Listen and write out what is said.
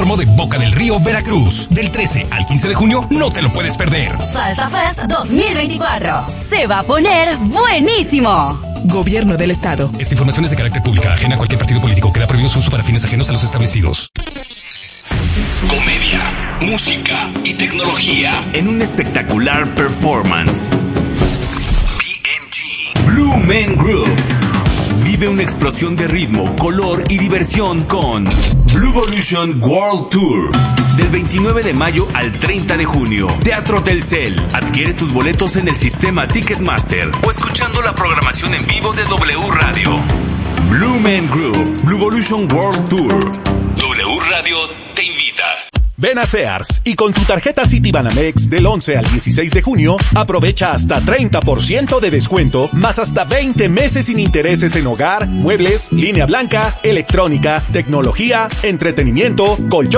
Hipódromo de Boca del Río, Veracruz. Del 13 al 15 de junio no te lo puedes perder. Salsa Fest 2024. Se va a poner buenísimo. Gobierno del Estado. Esta información es de carácter público, ajena a cualquier partido político. Queda prohibido su uso para fines ajenos a los establecidos. Comedia, música y tecnología en un espectacular performance. BMG Blue Man Group. Vive una explosión de ritmo, color y diversión con Blue Evolution World Tour. Del 29 de mayo al 30 de junio. Teatro Telcel. Adquiere tus boletos en el sistema Ticketmaster o escuchando la programación en vivo de W Radio. Blue Man Group. Blue Evolution World Tour. W Radio te invita. Ven a Sears y con tu tarjeta Citibanamex del 11 al 16 de junio aprovecha hasta 30% de descuento más hasta 20 meses sin intereses en hogar, muebles, línea blanca, electrónica, tecnología, entretenimiento, colchón